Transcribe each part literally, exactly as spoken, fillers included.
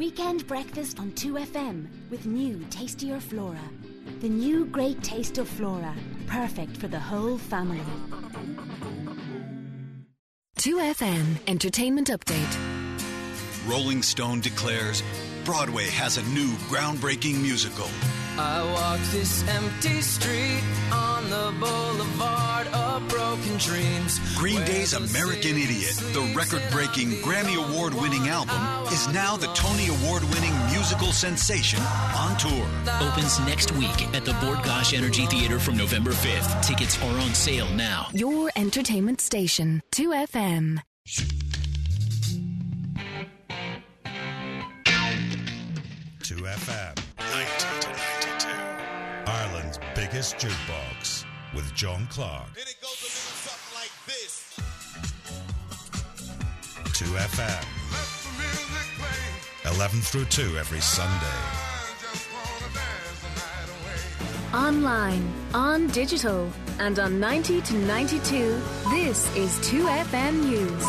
Weekend breakfast on two F M with new tastier Flora. The new great taste of Flora. Perfect for the whole family. two F M Entertainment Update. Rolling Stone declares Broadway has a new groundbreaking musical. I walk this empty street on the boulevard of broken dreams. Green Day's American Idiot, the record-breaking Grammy Award-winning album, is now the Tony Award-winning musical sensation on tour. Opens next week at the Bord Gáis Energy Theatre from November fifth. Tickets are on sale now. Your entertainment station, two F M. two F M, ninety to ninety-two. Ireland's biggest jukebox with John Clark. And it goes a little something like this. two F M. Let the music play. eleven through two every Sunday. I just wanna dance the night away. Online, on digital, and on ninety to ninety-two, this is two F M News.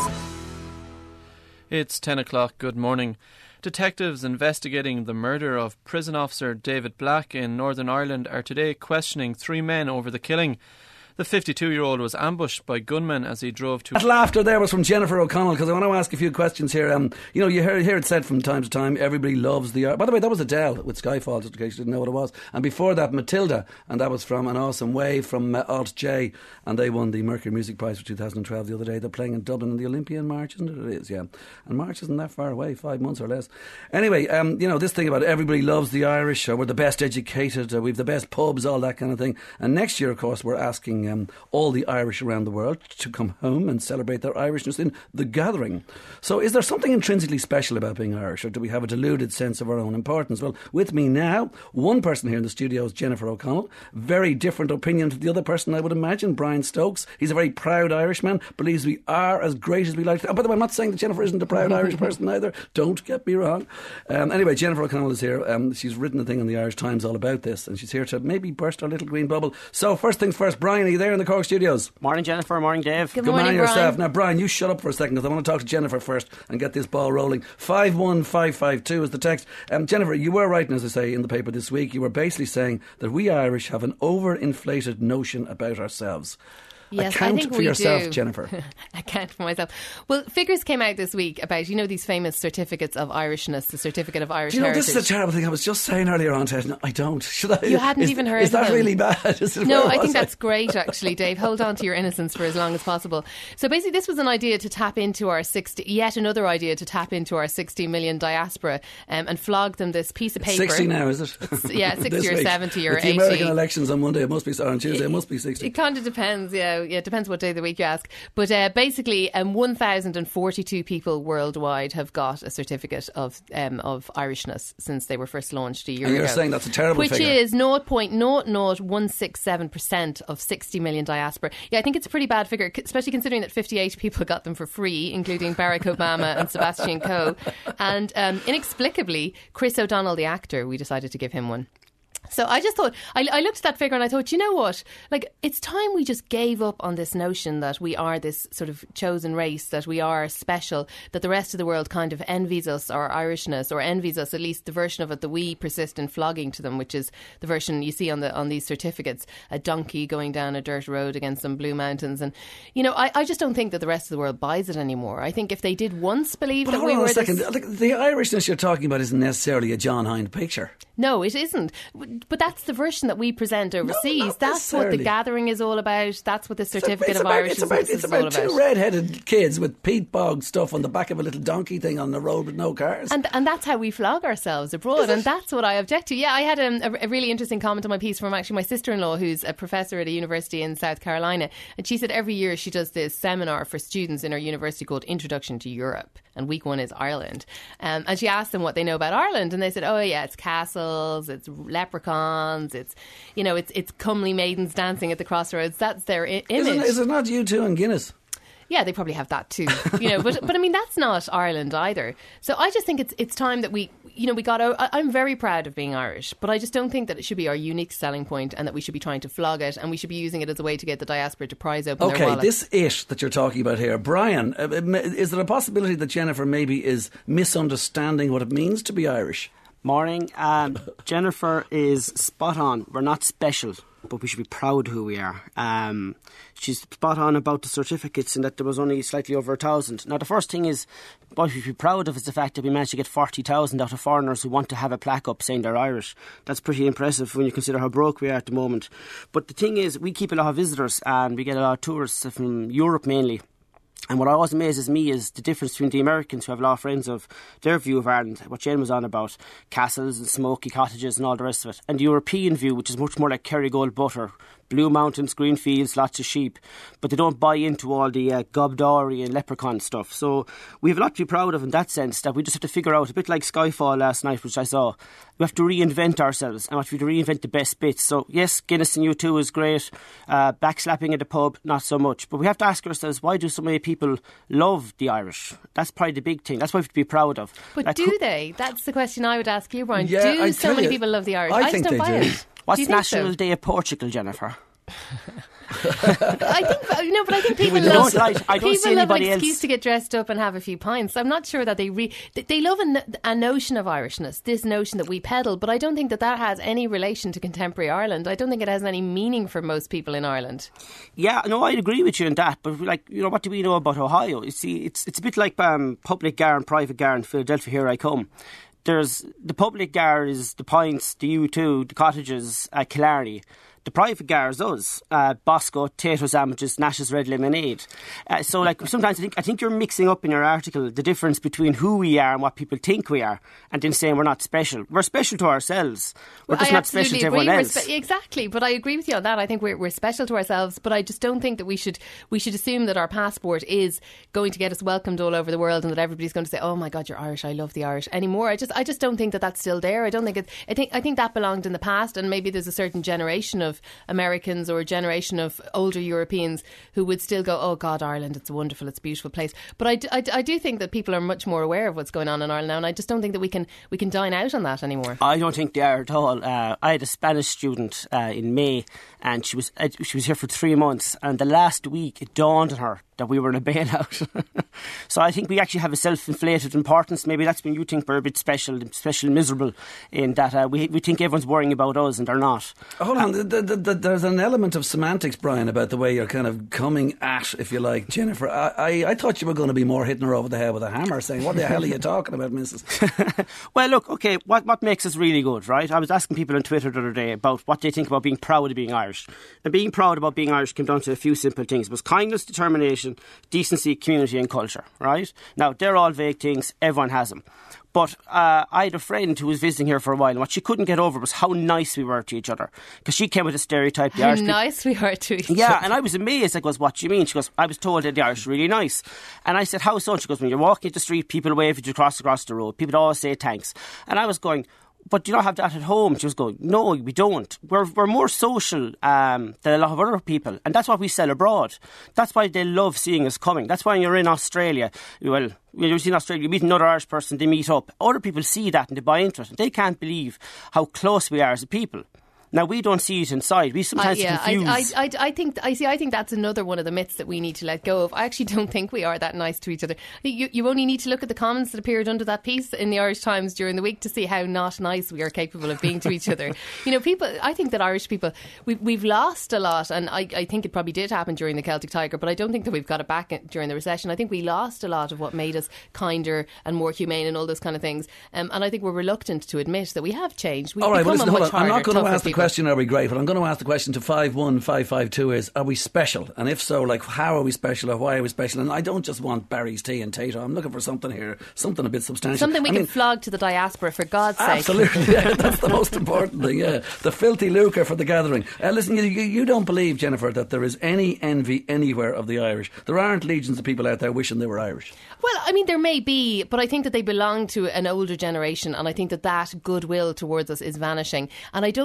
It's ten o'clock. Good morning. Detectives investigating the murder of prison officer David Black in Northern Ireland are today questioning three men over the killing. The fifty-two-year-old was ambushed by gunmen as he drove to... That laughter there was from Jennifer O'Connell, because I want to ask a few questions here. Um, you know, you hear, hear it said from time to time, everybody loves the... By the way, that was Adele with Skyfall, just in case you didn't know what it was. And before that, Matilda, and that was from An Awesome Way from uh, Alt J, and they won the Mercury Music Prize for two thousand twelve the other day. They're playing in Dublin in the Olympian March, isn't it? It is, yeah. And March isn't that far away, five months or less. Anyway, um, you know, this thing about everybody loves the Irish, or we're the best educated, or we've the best pubs, all that kind of thing. And next year, of course, we're asking um, all the Irish around the world to come home and celebrate their Irishness in The Gathering. So is there something intrinsically special about being Irish, or do we have a deluded sense of our own importance? Well, with me now, one person here in the studio is Jennifer O'Connell. Very different opinion to the other person, I would imagine, Brian Stokes. He's a very proud Irishman, believes we are as great as we like to. Oh, by the way, I'm not saying that Jennifer isn't a proud Irish person either. Don't get me wrong. Um, anyway, Jennifer O'Connell is here. Um, she's written a thing in the Irish Times all about this, and she's here to maybe burst our little green bubble. So first things first, Brian, are you there in the Cork studios? Morning, Jennifer. Morning, Dave. Good, Good morning, morning yourself. Brian. Now, Brian, you shut up for a second, because I want to talk to Jennifer first and get this ball rolling. five one five five two is the text. Um, Jennifer, you were writing, as I say, in the paper this week. You were basically saying that we Irish have an overinflated notion about ourselves. Yes, Account I think for we yourself, do. Jennifer. Account for myself. Well, figures came out this week about, you know, these famous certificates of Irishness, the certificate of Irish Do you know, heritage. this is a terrible thing. I was just saying earlier on, Ted, no, I don't. Should I? You hadn't is, even heard Is that of them. really bad? Is it, No, where I was think that's great, actually, Dave. Hold on to your innocence for as long as possible. So basically, this was an idea to tap into our sixty, yet another idea to tap into our sixty million diaspora um, and flog them this piece of It's paper. sixty now, is it? It's, yeah, This sixty or week. seventy or With the eighty. American elections on Monday, it must be, or on Tuesday, it must be sixty. It kind of depends, yeah. Yeah, it depends what day of the week you ask. But uh, basically, um, one thousand forty-two people worldwide have got a certificate of um, of Irishness since they were first launched a year And ago. you're saying that's a terrible Which figure. is zero point zero zero one six seven percent of sixty million diaspora. Yeah, I think it's a pretty bad figure, especially considering that fifty-eight people got them for free, including Barack Obama and Sebastian Coe. And um, inexplicably, Chris O'Donnell, the actor, we decided to give him one. So I just thought, I, I looked at that figure and I thought, you know what? Like, it's time we just gave up on this notion that we are this sort of chosen race, that we are special, that the rest of the world kind of envies us, our Irishness, or envies us, at least the version of it that we persist in flogging to them, which is the version you see on the on these certificates, a donkey going down a dirt road against some blue mountains. And, you know, I, I just don't think that the rest of the world buys it anymore. I think if they did once believe But that hold we on were a second. this... The, the Irishness you're talking about isn't necessarily a John Hind picture. No, it isn't. But that's the version that we present overseas. No, not that's what the necessarily. Gathering is all about. That's what the certificate it's of about, Irish it's about, is, it's is all about about. two red-headed kids with Pete Bog stuff on the back of a little donkey thing on the road with no cars. And and that's how we flog ourselves abroad, and that's what I object to. Yeah, I had a, a, a really interesting comment on my piece from actually my sister-in-law, who's a professor at a university in South Carolina, and she said every year she does this seminar for students in her university called Introduction to Europe, and week one is Ireland. Um, and she asked them what they know about Ireland, and they said, oh yeah, it's castles, it's leprechauns, it's, you know, it's it's comely maidens dancing at the crossroads. That's their I- image. Isn't, is it not you two and Guinness? Yeah, they probably have that too, you know. But but I mean, that's not Ireland either. So I just think it's it's time that we, you know, we got. I, I'm very proud of being Irish, but I just don't think that it should be our unique selling point, and that we should be trying to flog it, and we should be using it as a way to get the diaspora to prize open their Okay, wallets. this it that you're talking about here, Brian. Uh, is there a possibility that Jennifer maybe is misunderstanding what it means to be Irish? Morning. Um, Jennifer is spot on. We're not special, but we should be proud who we are. Um, she's spot on about the certificates and that there was only slightly over a thousand. Now, the first thing is, what we should be proud of is the fact that we managed to get forty thousand out of foreigners who want to have a plaque up saying they're Irish. That's pretty impressive when you consider how broke we are at the moment. But the thing is, we keep a lot of visitors and we get a lot of tourists from Europe mainly. And what always amazes me is the difference between the Americans, who have a lot of friends of their view of Ireland, what Jane was on about, castles and smoky cottages and all the rest of it, and the European view, which is much more like Kerrygold butter, blue mountains, green fields, lots of sheep, but they don't buy into all the uh, gobdori and leprechaun stuff. So we have a lot to be proud of in that sense, that we just have to figure out, a bit like Skyfall last night, which I saw, we have to reinvent ourselves and we have to reinvent the best bits. So yes, Guinness and U two is great, uh, backslapping at the pub, not so much, but we have to ask ourselves, why do so many people love the Irish? That's probably the big thing. That's what we have to be proud of. But like, do who- they? That's the question I would ask you, Brian. Yeah, do I so tell many you, people love the Irish? I I, think just don't they buy do. it. What's Do you think National so? Day of Portugal, Jennifer? I think no, but I think people I don't love, like- I don't people see love an anybody else- excuse to get dressed up and have a few pints. I'm not sure that they re, they- they love a, no- a notion of Irishness, this notion that we peddle, but I don't think that that has any relation to contemporary Ireland. I don't think it has any meaning for most people in Ireland. Yeah, no, I'd agree with you on that. But like, you know, what do we know about Ohio? You see, it's it's a bit like um, public gar and private gar in Philadelphia. Here I come. There's the public gar is the Pints, the U two, the cottages, uh, Killarney. The private gar is us, uh, Bosco, Tato sandwiches, Nash's red lemonade. Uh, so, like, sometimes I think I think you're mixing up in your article the difference between who we are and what people think we are, and then saying we're not special. We're special to ourselves. We're just I not special to absolutely everyone agree. else. We're spe- exactly, but I agree with you on that. I think we're, we're special to ourselves, but I just don't think that we should we should assume that our passport is going to get us welcomed all over the world and that everybody's going to say, "Oh my God, you're Irish. I love the Irish." Anymore, I just I just don't think that that's still there. I don't think it. I think I think that belonged in the past, and maybe there's a certain generation of Americans or a generation of older Europeans who would still go, "Oh God, Ireland, it's wonderful, it's a beautiful place." But I, d- I, d- I do think that people are much more aware of what's going on in Ireland now, and I just don't think that we can we can dine out on that anymore. I don't think they are at all. Uh, I had a Spanish student uh, in May, and she was uh, she was here for three months, and the last week it dawned on her that we were in a bailout. So I think we actually have a self-inflated importance. Maybe that's when you think we're a bit special, special and miserable, in that uh, we we think everyone's worrying about us, and they're not. Hold on, the, the, the, there's an element of semantics, Brian, about the way you're kind of coming at, if you like, Jennifer. I, I, I thought you were going to be more hitting her over the head with a hammer, saying, "What the hell are you talking about, missus?" Well, look, okay, what what makes us really good, right? I was asking people on Twitter the other day about what they think about being proud of being Irish. And being proud about being Irish came down to a few simple things. It was kindness, determination, decency, community and culture, right? Now, they're all vague things. Everyone has them. But uh, I had a friend who was visiting here for a while, and what she couldn't get over was how nice we were to each other. Because she came with a stereotype. The How Irish nice we are to each other. Yeah, and I was amazed. I goes, "What do you mean?" She goes, "I was told that the Irish are really nice." And I said, "How so?" And she goes, "When you're walking at the street, people wave at you across across the road. People always say thanks." And I was going, "But do you not have that at home?" She was going, "No, we don't. We're we're more social um, than a lot of other people, and that's what we sell abroad. That's why they love seeing us coming. That's why when you're in Australia, well, when you're in Australia, you meet another Irish person, they meet up. Other people see that and they buy into it. And they can't believe how close we are as a people. Now, we don't see it inside. We sometimes uh, yeah, confuse. I, I, I, I think I see. I think that's another one of the myths that we need to let go of. I actually don't think we are that nice to each other. You, you only need to look at the comments that appeared under that piece in the Irish Times during the week to see how not nice we are capable of being to each other. You know, people. I think that Irish people we, we've lost a lot, and I, I think it probably did happen during the Celtic Tiger, but I don't think that we've got it back during the recession. I think we lost a lot of what made us kinder and more humane and all those kind of things. Um, and I think we're reluctant to admit that we have changed. We've All right, well, become listen, a hold much on. I'm harder, not going to tougher ask the people. question, are we great? But I'm going to ask the question to five one five five two is, are we special? And if so, like, how are we special or why are we special? And I don't just want Barry's tea and Tato. I'm looking for something here, something a bit substantial. Something we I can mean, flog to the diaspora, for God's sake. absolutely, yeah, that's the most important thing, yeah. The filthy lucre for the gathering. Uh, listen, you, you don't believe, Jennifer, that there is any envy anywhere of the Irish. There aren't legions of people out there wishing they were Irish. Well, I mean, there may be, but I think that they belong to an older generation, and I think that that goodwill towards us is vanishing. And I don't think that we're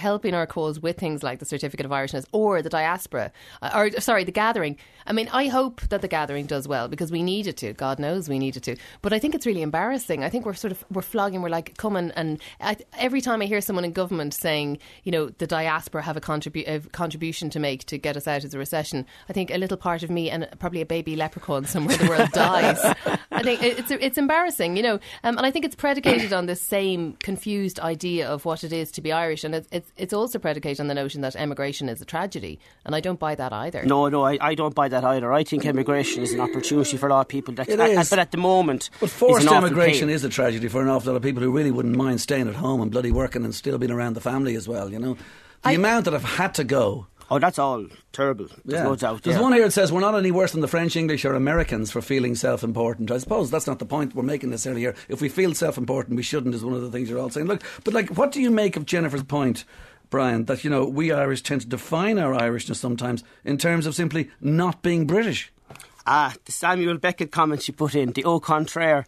helping our cause with things like the Certificate of Irishness or the diaspora, uh, or sorry, the gathering. I mean, I hope that the gathering does well because we need it to. God knows we need it to. But I think it's really embarrassing. I think we're sort of we're flogging. We're like, come on, and I, every time I hear someone in government saying, you know, the diaspora have a, contribu- a contribution to make to get us out of the recession, I think a little part of me and probably a baby leprechaun somewhere in the world dies. I think it's it's embarrassing, you know, um, and I think it's predicated on this same confused idea of what it is to be Irish, and it's it's, it's also predicated on the notion that emigration is a tragedy, and I don't buy that either. No, no, I, I don't buy that either. I think emigration is an opportunity for a lot of people. That, it is. But at the moment, but forced emigration pain. is a tragedy for an awful lot of people who really wouldn't mind staying at home and bloody working and still being around the family as well. You know, the I, amount that have had to go. Oh, that's all terrible. There's yeah. no doubt. There's yeah. one here that says we're not any worse than the French, English or Americans for feeling self-important. I suppose that's not the point we're making necessarily here. If we feel self-important, we shouldn't, is one of the things you're all saying. Look, but like, what do you make of Jennifer's point, Brian, that, you know, we Irish tend to define our Irishness sometimes in terms of simply not being British? Ah, the Samuel Beckett comment she put in, the au contraire,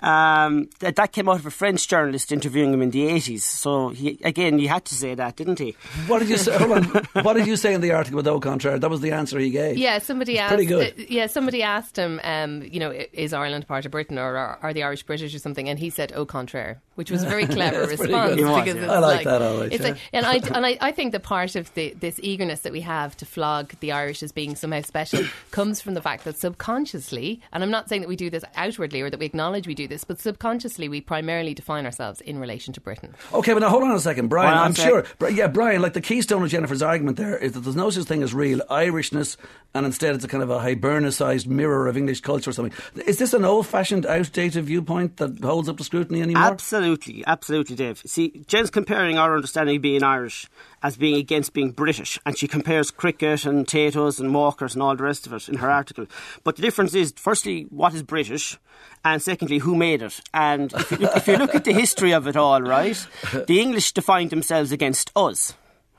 um, that, that came out of a French journalist interviewing him in the eighties. So, he, again, he had to say that, didn't he? What did you say? Hold on. What did you say in the article with au contraire? That was the answer he gave. Yeah, somebody it's asked. Pretty good. Uh, yeah, somebody asked him, um, you know, is Ireland part of Britain, or are, are the Irish British or something? And he said au contraire, which was a very clever response. Was, because yeah. it's I like, like that. All right, it's yeah. like, and I and I, I think that part of the, this eagerness that we have to flog the Irish as being somehow special comes from the fact that subconsciously, and I'm not saying that we do this outwardly or that we acknowledge we do this, but subconsciously we primarily define ourselves in relation to Britain. Okay, but now hold on a second, Brian. Well, I'm sure, yeah, Brian. Like the keystone of Jennifer's argument there is that there's no such thing as real Irishness, and instead it's a kind of a hibernicized mirror of English culture or something. Is this an old-fashioned, outdated viewpoint that holds up to scrutiny anymore? Absolutely, absolutely, Dave. See, Jen's comparing our understanding of being Irish as being against being British, and she compares cricket and potatoes and walkers and all the rest of it in her article. But the difference is, firstly, what is British, and secondly, who made it? And if you, if you look at the history of it all, right, the English defined themselves against us.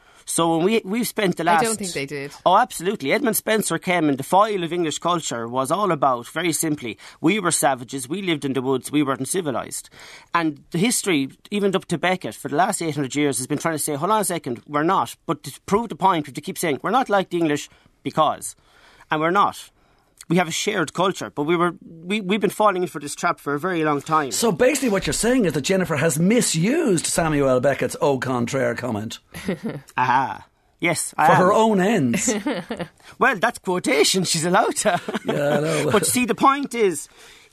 So when we, we've spent the last... I don't think they did. Oh, absolutely. Edmund Spencer came, and the foil of English culture was all about, very simply, we were savages, we lived in the woods, we weren't civilised. And the history, even up to Beckett, for the last eight hundred years, has been trying to say, hold on a second, we're not. But to prove the point, we have to keep saying, we're not like the English because. And we're not. We have a shared culture, but we were, we, we've been falling in for this trap for a very long time. So basically what you're saying is that Jennifer has misused Samuel Beckett's au contraire comment. Aha. Yes, I For am. her own ends. Well, that's quotation. She's allowed to. Yeah, I know. But see, the point is,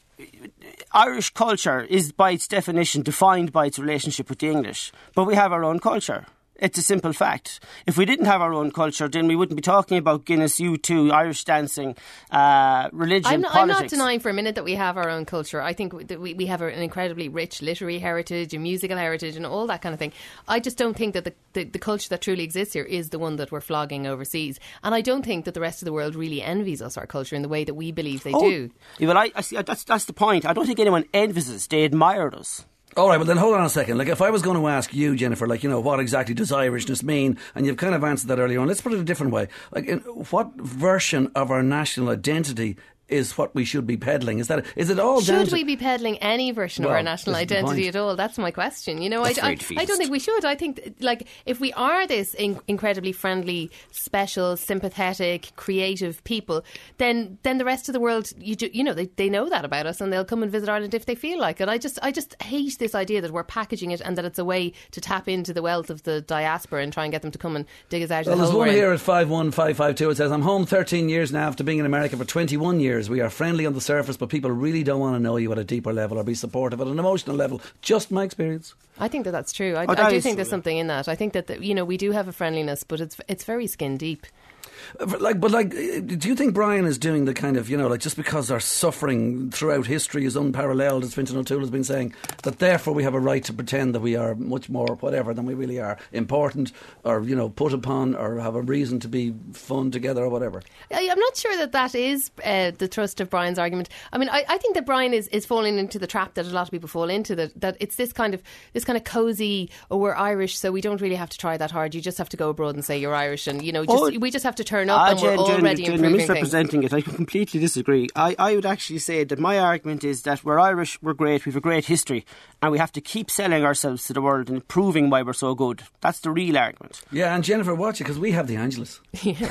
Irish culture is by its definition defined by its relationship with the English. But we have our own culture. It's a simple fact. If we didn't have our own culture, then we wouldn't be talking about Guinness, U two, Irish dancing, uh, religion, I'm not, politics. I'm not denying for a minute that we have our own culture. I think that we, we have an incredibly rich literary heritage and musical heritage and all that kind of thing. I just don't think that the, the, the culture that truly exists here is the one that we're flogging overseas. And I don't think that the rest of the world really envies us our culture in the way that we believe they oh, do. Yeah, well, I, I see, that's, that's the point. I don't think anyone envies us. They admire us. All right, well then hold on a second. Like if I was going to ask you, Jennifer, like, you know, what exactly does Irishness mean? And you've kind of answered that earlier on. Let's put it a different way. Like, in, what version of our national identity is what we should be peddling? Is that is it all down Should to we be peddling any version Well, of our national this is the identity point. at all? That's my question. You know, I, That's I, very I defeatist. don't think we should. I think, like, if we are this in- incredibly friendly, special, sympathetic, creative people, then then the rest of the world, you do, you know, they, they know that about us, and they'll come and visit Ireland if they feel like it. I just I just hate this idea that we're packaging it and that it's a way to tap into the wealth of the diaspora and try and get them to come and dig us out Well, of the there's hole one we're in. here at five one five five two. It says, I'm home thirteen years now after being in America for twenty-one years. We are friendly on the surface, but people really don't want to know you at a deeper level or be supportive at an emotional level. Just my experience. I think that that's true. I, Oh, that I do is think true, there's yeah. something in that. I think that, the, you know, we do have a friendliness, but it's it's very skin deep. Like, but like, do you think Brian is doing the kind of, you know, like just because our suffering throughout history is unparalleled, as Fintan O'Toole has been saying, that therefore we have a right to pretend that we are much more whatever than we really are, important or, you know, put upon or have a reason to be fun together or whatever? I- I'm not sure that that is uh, the thrust of Brian's argument. I mean, I, I think that Brian is, is falling into the trap that a lot of people fall into, that, that it's this kind of this kind of cosy, oh, we're Irish, so we don't really have to try that hard. You just have to go abroad and say you're Irish, and, you know, just, Oh. we just have to turn up Ah, and we're Jen, Jen, already Jen, improving you're things. misrepresenting it. I completely disagree. I, I would actually say that my argument is that we're Irish, we're great, we have a great history, and we have to keep selling ourselves to the world and proving why we're so good. That's the real argument. Yeah, and Jennifer, watch it, because we have the Angelus.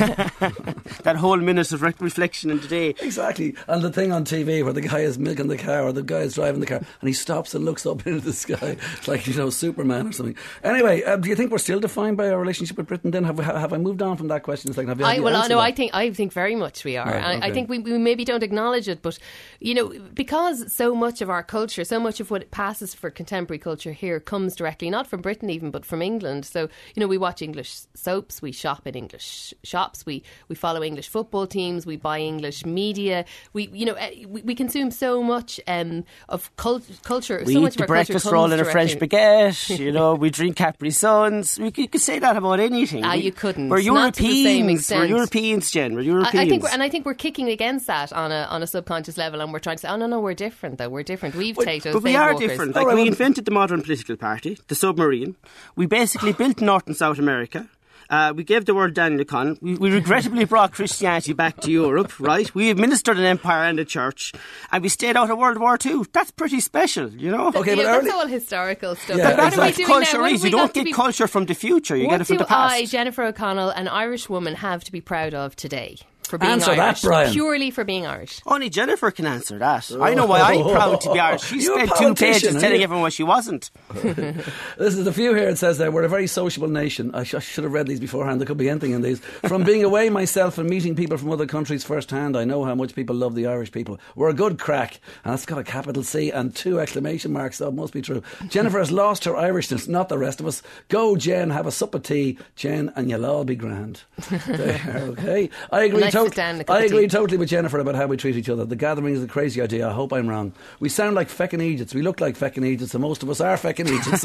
That whole minute of re- reflection in the day. Exactly. And the thing on T V where the guy is milking the car or the guy is driving the car and he stops and looks up into the sky like, you know, Superman or something. Anyway, uh, do you think we're still defined by our relationship with Britain then? Have, we, have I moved on from that question? It's like, have you, have I, you well, answered no, that? I think I think very much we are. Right, and okay. I think we, we maybe don't acknowledge it, but you know, because so much of our culture, so much of what passes for contemporary culture here comes directly not from Britain even, but from England. So you know, we watch English soaps, we shop in English shops, we we follow English football teams, we buy English media. We you know we, we consume so much um, of cult- culture. We so eat much the of our culture breakfast comes roll in a French directly- baguette. You know, we drink Capri Suns. We could, you could say that about anything. Ah, We- you couldn't. We're Not to the same Europeans. We're extent. Europeans, Jen. We're Europeans. I, I think, we're, and I think we're kicking against that on a on a subconscious level, and we're trying to say, oh no, no, we're different. Though we're different. We've potatoes, But we they've are walkers. different. Like, All right, we well- invented the modern political party, the submarine. We basically built North and South America. Uh, we gave the world Daniel O'Connell. We, we regrettably brought Christianity back to Europe, right? We administered an empire and a church, and we stayed out of World War Two. That's pretty special, you know? Okay, yeah, but that's early- all historical stuff. Yeah, But what are we That's doing now? culture What is. have we You got don't to get be- culture from the future. You what get it from do the past. I, Jennifer O'Connell, an Irish woman, have to be proud of today? For being Answer that, Irish, Brian. purely for being Irish. Only Jennifer can answer that. I know why I'm proud to be Irish. She You're a spent two politician, pages aren't telling you? everyone what she wasn't. This is the few here. It says that we're a very sociable nation. I, sh- I should have read these beforehand. There could be anything in these. From being away myself and meeting people from other countries firsthand, I know how much people love the Irish people. We're a good crack. And it's got a capital C and two exclamation marks, so it must be true. Jennifer has lost her Irishness, not the rest of us. Go, Jen, have a sup of tea, Jen, and you'll all be grand. There, okay. I agree, Nice to- sit down and a cup I of agree tea. totally with Jennifer about how we treat each other. The gathering is a crazy idea. I hope I'm wrong. We sound like feckin' Egypts. We look like feckin' Egypts, and most of us are feckin' Egypts.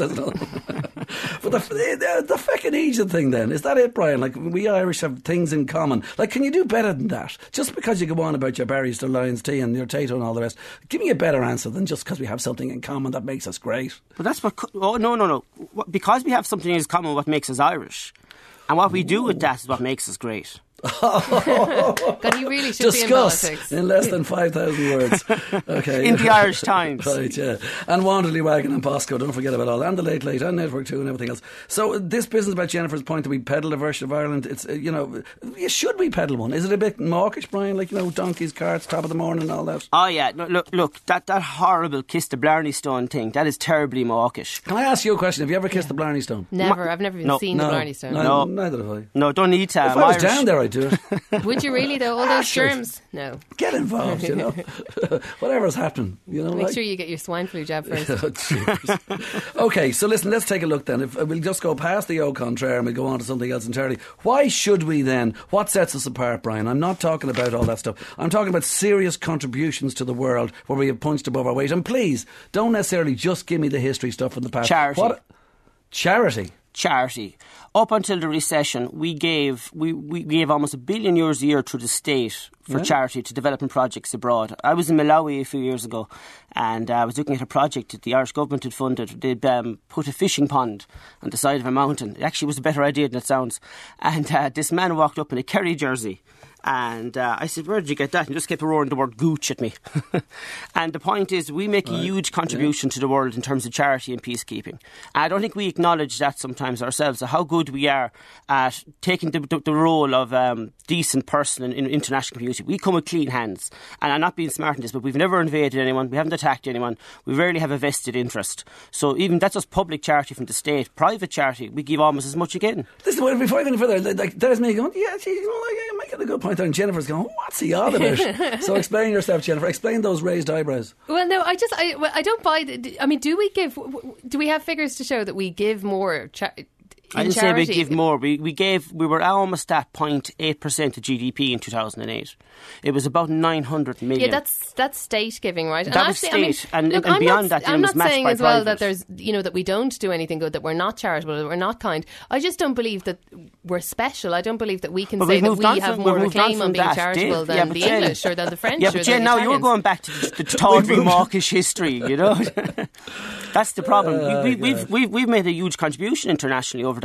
But the, the, the feckin' Egypt thing then, is that it, Brian? Like, we Irish have things in common. Like, can you do better than that? Just because you go on about your Barry's, Lions tea and your Tato and all the rest, give me a better answer than just because we have something in common that makes us great. But that's what... co- Oh, no, no, no. What- Because we have something in common, what makes us Irish. And what we do with that is what makes us great. God, you really should Discuss be in politics. in less than five thousand words. Okay. In the Irish Times. Right, yeah. And Wanderley Wagon and Bosco, don't forget about all that. And the Late Late and Network two and everything else. So uh, this business about Jennifer's point that we peddle a version of Ireland, it's, uh, you know, should we peddle one? Is it a bit mawkish, Brian? Like, you know, donkeys, carts, top of the morning and all that? Oh, yeah. No, look, look, that, that horrible Kiss the Blarney Stone thing, that is terribly mawkish. Can I ask you a question? Have you ever kissed the Blarney Stone? Never. I've never even No. seen no, the Blarney Stone. No, No. neither have I. No, don't need to. If I'm I was Irish. down there, I'd do it. Would you really, though? All Ah, those sure. germs? No. Get involved, you know. Whatever's happening, you know. Make like- sure you get your swine flu jab first. Oh, jeez. Okay, so listen, let's take a look then. If uh, we'll just go past the au contraire and we'll go on to something else entirely. Why should we then? What sets us apart, Brian? I'm not talking about all that stuff. I'm talking about serious contributions to the world where we have punched above our weight. And please, don't necessarily just give me the history stuff from the past. Charity. What? Charity. Charity. Up until the recession, we gave we, we gave almost a billion euros a year through the state for Yeah. charity to developing projects abroad. I was in Malawi a few years ago, and uh, I was looking at a project that the Irish government had funded. They'd um, put a fishing pond on the side of a mountain. It actually was a better idea than it sounds. And uh, this man walked up in a Kerry jersey. And uh, I said, where did you get that? And he just kept roaring the word gooch at me. And the point is, we make a huge contribution to the world in terms of charity and peacekeeping. I don't think we acknowledge that sometimes ourselves, how good we are at taking the, the, the role of um, decent person in, in international community. We come with clean hands. And I'm not being smart in this, but we've never invaded anyone. We haven't attacked anyone. We rarely have a vested interest. So even that's just public charity from the state. Private charity, we give almost as much again. This is what, before I go any further, like, like, there's me going, yeah, geez, you know, like, I'm making a good point there. And Jennifer's going, what's he on about? So explain yourself, Jennifer. Explain those raised eyebrows. Well, no, I just, I, well, I don't buy. The, I mean, do we give? Do we have figures to show that we give more? Cha- I in didn't charity? say we give more. We we gave we were almost at zero point eight percent of G D P in two thousand eight. It was about nine hundred million. Yeah, that's that's state giving, right? That was actually, state, I mean, and- look, and I'm beyond not, that, it I'm was not matched saying by as well that private. there's, you know, that we don't do anything good, that we're not charitable, that we're not kind. I just don't believe that we're special. I don't believe that we can But say we've that moved we on have from- more we've of a moved on claim on from being that, charitable Dave. than Yeah, but the Jen- English or than the French Yeah, or but than Jen, the now you're Italians. going back to the, the tawdry, mawkish history, you know. That's the problem. Oh, we, we, God. we've, we've we've made a huge contribution internationally over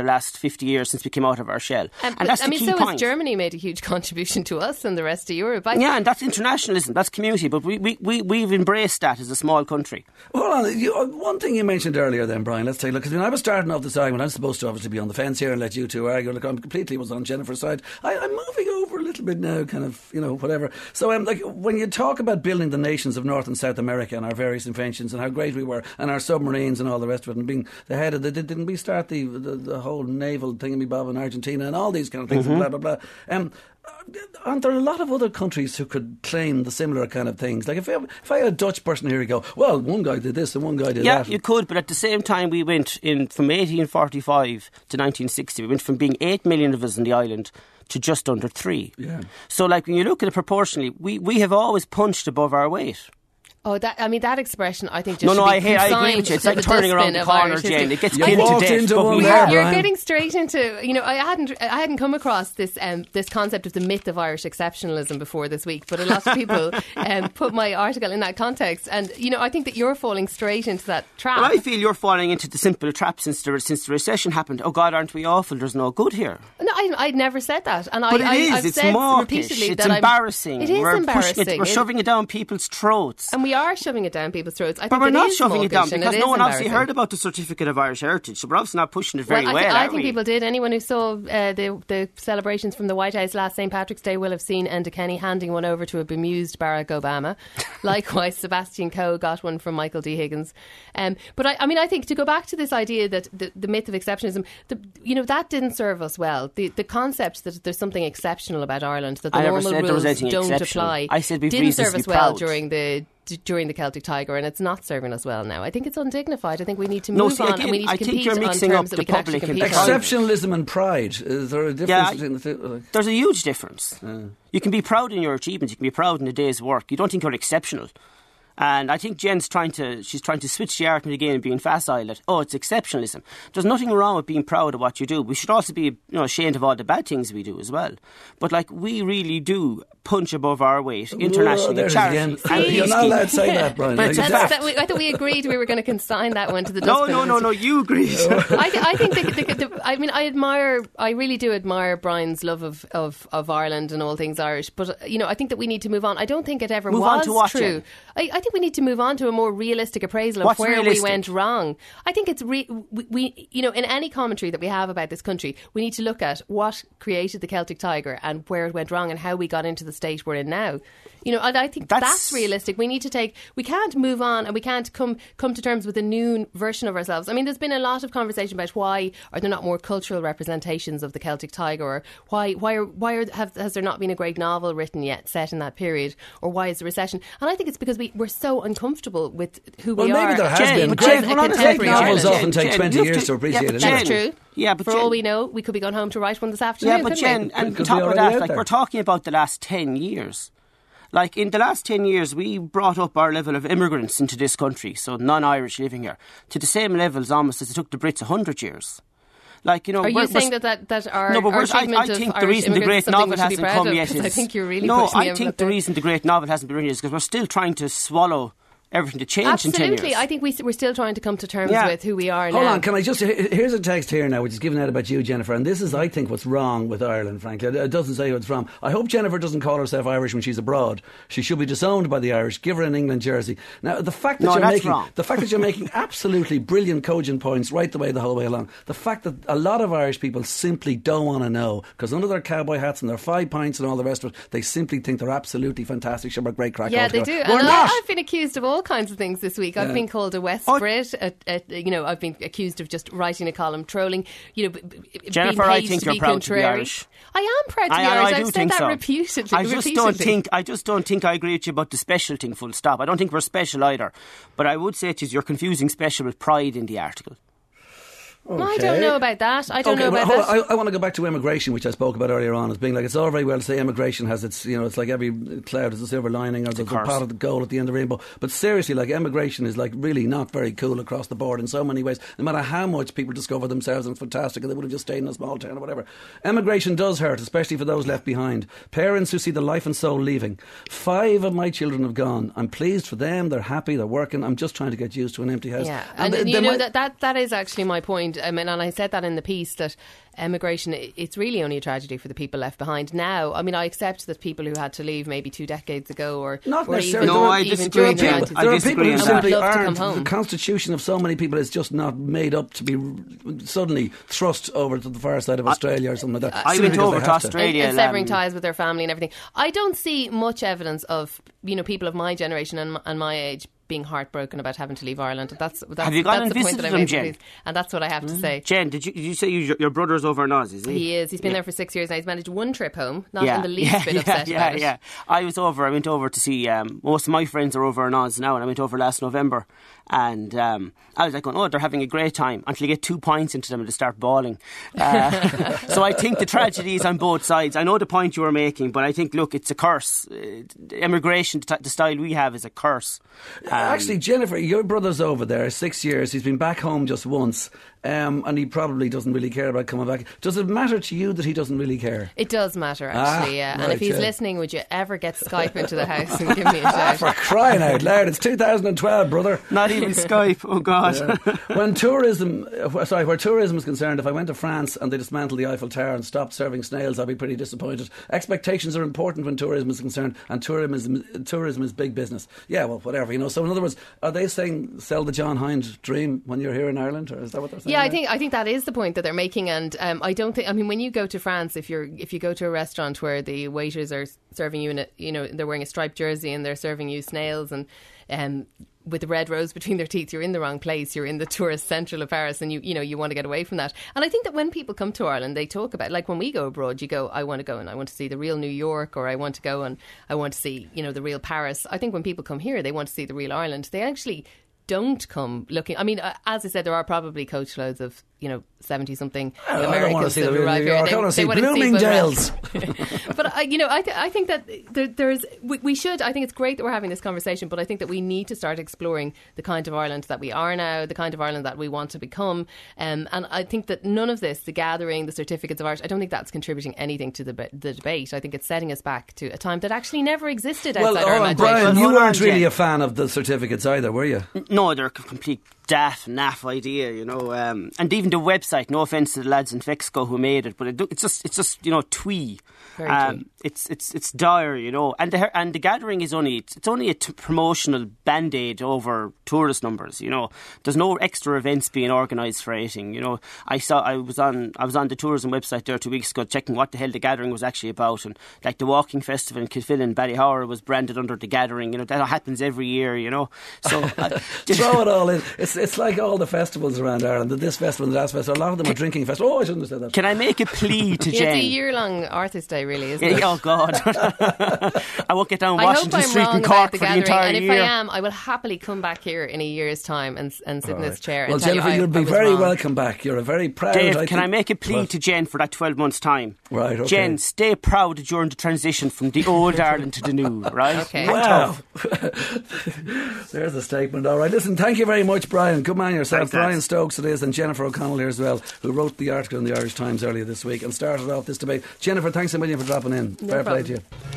the last fifty years since we came out of our shell. Um, and that's I the mean, key so point. has Germany made a huge contribution to us and the rest of Europe. I yeah, and that's internationalism, that's community, but we, we, we, we've embraced that as a small country. Hold on, you, uh, one thing you mentioned earlier then, Brian, let's take a look, because when I was starting off this argument, I'm supposed to obviously be on the fence here and let you two argue. Look, I'm completely was on Jennifer's side. I, I'm moving over a little bit now, kind of, you know, whatever. So, um, like, when you talk about building the nations of North and South America and our various inventions and how great we were and our submarines and all the rest of it and being the head of the, didn't we start the, the, the whole naval thingamy-bob in Argentina and all these kind of things Mm-hmm. and blah, blah, blah. Um, aren't there a lot of other countries who could claim the similar kind of things? Like if I, if I had a Dutch person here, you go, well, one guy did this and one guy did yeah, that. Yeah, you could, but at the same time we went in from eighteen forty-five to nineteen sixty. We went from being eight million of us in the island to just under three. Yeah. So like when you look at it proportionally, we, we have always punched above our weight. Oh, that I mean that expression. I think just no, no. should I, be hate, I agree with you. It's like the turning around the corner, Irish Jane. history. It gets You killed to walked death. into But one we there, are- You're Brian. getting straight into, you know, I hadn't, I hadn't come across this, um, this concept of the myth of Irish exceptionalism before this week, but a lot of people um, put my article in that context, and you know, I think that you're falling straight into that trap. Well, I feel you're falling into the simple trap since the since the recession happened. Oh God, aren't we awful? There's no good here. No, I, I'd never said that, and But I, it is. I, I've It's said mawkish. repeatedly It's that embarrassing. I'm, it is we're embarrassing. Pushing it, we're It- shoving it down people's throats. and we are shoving it down people's throats. I But think we're it not is shoving it down mawkish and because it no is one obviously embarrassing. heard about the certificate of Irish heritage. So we're obviously not pushing it very well, well. I, th- I are think we? people did. Anyone who saw uh, the the celebrations from the White House last Saint Patrick's Day will have seen Enda Kenny handing one over to a bemused Barack Obama. Likewise, Sebastian Coe got one from Michael D. Higgins. Um, but I, I mean, I think to go back to this idea that the, the myth of exceptionalism, the, you know, that didn't serve us well. The the concept that there's something exceptional about Ireland, that the I never normal said there was rules anything don't exceptional. apply, I said we've didn't reasons serve to us be well proud. during the d- during the Celtic Tiger, and it's not serving us well now. I think it's undignified. I think we need to No, move see, on again, and we need to I think compete you're on mixing terms up that we the can actually public and compete private. on. Exceptionalism and pride. Is there a difference Yeah, I- between the two? There's a huge difference. You can be proud in your achievements. You can be proud in a day's work. You don't think you're exceptional. And I think Jen's trying to, she's trying to switch the argument again and being facile that, oh, it's exceptionalism. There's nothing wrong with being proud of what you do. We should also be, you know, ashamed of all the bad things we do as well. But like, we really do punch above our weight internationally. Whoa, there's charity. again. And You're not peacekeeping. allowed to say that, Brian. But it's a That's, fact. that we, I thought we agreed we were going to consign that one to the No, dustbin. no, no, no, you agreed. I, th- I think the, the, the, I mean I admire I really do admire Brian's love of, of, of Ireland and all things Irish, but uh, you know I think that we need to move on. I don't think it ever Move was on to what, true. Jen? I, I think we need to move on to a more realistic appraisal of What's where realistic? we went wrong. I think it's re- we, we you know in any commentary that we have about this country, we need to look at what created the Celtic Tiger and where it went wrong and how we got into the state we're in now. You know, and I think that's, That's- realistic. We need to take. We can't move on, and we can't come come to terms with a new version of ourselves. I mean, there's been a lot of conversation about why are there not more cultural representations of the Celtic Tiger, or why why are, why are, have, has there not been a great novel written yet set in that period, or why is the recession? And I think it's because we we're so uncomfortable with who Well, we maybe are. there has Jen, been. but Great, Jen, hold on a great second, novels Jen, often Jen, take Jen, twenty you have years to- to appreciate yeah, it. but That's Jen- true. Yeah, but For Jen- all we know, we could be going home to write one this afternoon. Yeah, but couldn't we? Jen, and It on could top be of already that, out like there. we're talking about the last ten years. Like in the last ten years, we brought up our level of immigrants into this country, so non-Irish living here, to the same levels almost as it took the Brits a hundred years. Like, you know, Are you we're- we're saying that, that, that our, no, but our we're- I, achievement I think of the Irish reason the immigrants great is something novel we should be hasn't proud come of? yet 'Cause is I think you're really no. pushing the I think envelope the there. reason the great novel hasn't been written is because we're still trying to swallow everything to change in ten Absolutely, years. I think we, we're still trying to come to terms Yeah. with who we are Hold now. on, can I just... he- Here's a text here now, which is given out about you, Jennifer, and this is, I think, what's wrong with Ireland, frankly. It doesn't say what's wrong. I hope Jennifer doesn't call herself Irish when she's abroad. She should be disowned by the Irish. Give her an England jersey. Now, the fact that No, you're that's making... wrong. The fact that you're making absolutely brilliant, cogent points right the way, the whole way along. The fact that a lot of Irish people simply don't want to know, because under their cowboy hats and their five pints and all the rest of it, they simply think they're absolutely fantastic. Sure, we're great crack Yeah, they altogether. do. We're And not! I, I've been accused of all kinds of things this week. I've Yeah. been called a West Oh. Brit. A, a, you know, I've been accused of just writing a column, trolling. You know, b- b- Jennifer, being I paid think to you're be proud to be contrary. Irish. I am proud to be I, I, Irish. I do I've said think that so. repeatedly. I just repeatedly. don't think. I just don't think I agree with you about the special thing. Full stop. I don't think we're special either. But I would say to you, you're confusing special with pride in the article. Well, I don't know about that. I don't Okay, know well, about hold that. on. I, I want to go back to immigration, which I spoke about earlier on, as being like it's all very well to say immigration has its, you know, it's like every cloud has a silver lining or there's a curse. pot of the gold at the end of the rainbow. But seriously, like immigration is like really not very cool across the board in so many ways. No matter how much people discover themselves and it's fantastic and they would have just stayed in a small town or whatever. Immigration does hurt, especially for those left behind. Parents who see the life and soul leaving. Five of my children have gone. I'm pleased for them. They're happy. They're working. I'm just trying to get used to an empty house. Yeah, and, they- and you they know might- that, that that is actually my point. I mean, and I said that in the piece, that emigration, it's really only a tragedy for the people left behind now. I mean, I accept that people who had to leave maybe two decades ago or not or necessarily. even, No, or I even disagree. during There are the people, there are people who simply aren't. home. The constitution of so many people is just not made up to be suddenly thrust over to the far side of Australia or something like that. I went over to Australia and, and severing ties with their family and everything. I don't see much evidence of, you know, people of my generation and, and my age being heartbroken about having to leave Ireland. That's, that's have you gone that's and the point visited that I them, made, Jen? and that's what I have to say. Jen, did you, did you say you, your brother's over in Oz? Is he? He is. He's been yeah. there for six years now. He's managed one trip home. Not yeah. in the least yeah, bit yeah, upset yeah, about yeah. it. I was over. I went over to see. Um, most of my friends are over in Oz now, and I went over last November. And um, I was like going, oh, they're having a great time, until you get two pints into them and they start bawling. Uh, so I think the tragedy is on both sides. I know the point you were making, but I think, look, it's a curse. Uh, immigration, the style we have, is a curse. Um, Actually, Jennifer, your brother's over there six years. He's been back home just once. Um, and he probably doesn't really care about coming back. Does it matter to you that he doesn't really care? It does matter, actually, ah, yeah. And right, if he's yeah. listening, would you ever get Skype into the house and give me a shout? For crying out loud, it's two thousand twelve, brother. Not even Skype, oh God. Yeah. When tourism, uh, sorry, where tourism is concerned, if I went to France and they dismantled the Eiffel Tower and stopped serving snails, I'd be pretty disappointed. Expectations are important when tourism is concerned, and tourism is, tourism is big business. Yeah, well, whatever, you know. So in other words, are they saying sell the John Hind dream when you're here in Ireland, or is that what they're saying? Yeah, now? I think I think that is the point that they're making, and um, I don't think. I mean, when you go to France, if you're if you go to a restaurant where the waiters are serving you in a, you know, they're wearing a striped jersey and they're serving you snails and um, with a red rose between their teeth, you're in the wrong place. You're in the tourist central of Paris, and you you know you want to get away from that. And I think that when people come to Ireland, they talk about, like when we go abroad, you go, I want to go and I want to see the real New York, or I want to go and I want to see, you know, the real Paris. I think when people come here, they want to see the real Ireland. They actually don't come looking. I mean, uh, as I said, there are probably coachloads of, you know, seventy something I Americans don't want to see the real arrive New here. York. They, I want to see wanna Bloomingdale's. But I, you know, I, th- I think that there, there's we, we should. I think it's great that we're having this conversation, but I think that we need to start exploring the kind of Ireland that we are now, the kind of Ireland that we want to become. Um, and I think that none of this, the gathering, the certificates of art, I don't think that's contributing anything to the, the debate. I think it's setting us back to a time that actually never existed outside well, our oh, imagination. Brian, you Hold weren't on, really Jen. a fan of the certificates either, were you? No, they're a complete daft, naff idea, you know. Um, and even the website, no offence to the lads in Fexco who made it, but it, it's just, it's just, you know, twee. Very um, twee. It's it's it's dire, you know. And the and the gathering is only it's, it's only a t- promotional band-aid over tourist numbers, you know. There's no extra events being organised for anything, you know. I saw I was on I was on the tourism website there two weeks ago checking what the hell the gathering was actually about, and like the walking festival in Kilfillan, Ballyhowra was branded under the gathering, you know. That happens every year, you know. So uh, throw it all in. It's it's like all the festivals around Ireland. This festival and that festival. A lot of them are drinking festivals. Oh, I shouldn't have said that. Can I make a plea to Yeah, Jen? it's a year-long Arthur's Day, really, isn't it? Oh God! I won't get down I hope Washington I'm Street wrong in about Cork the for the gathering, entire and if year. I am, I will happily come back here in a year's time and and sit in this chair. Well, and tell Jennifer, you I, you'll be I was very wrong. welcome back. You're a very proud. Dave, I can think, I make a plea well, to Jen for that twelve months' time? Right, okay. Jen, stay proud during the transition from the old Ireland to the new, right? Okay. Wow. There's a statement. All right. Listen, thank you very much, Brian. Good man yourself. Thanks, Brian lads. Stokes it is, and Jennifer O'Connell here as well, who wrote the article in the Irish Times earlier this week and started off this debate. Jennifer, thanks a million for dropping in. No Fair problem. play to you.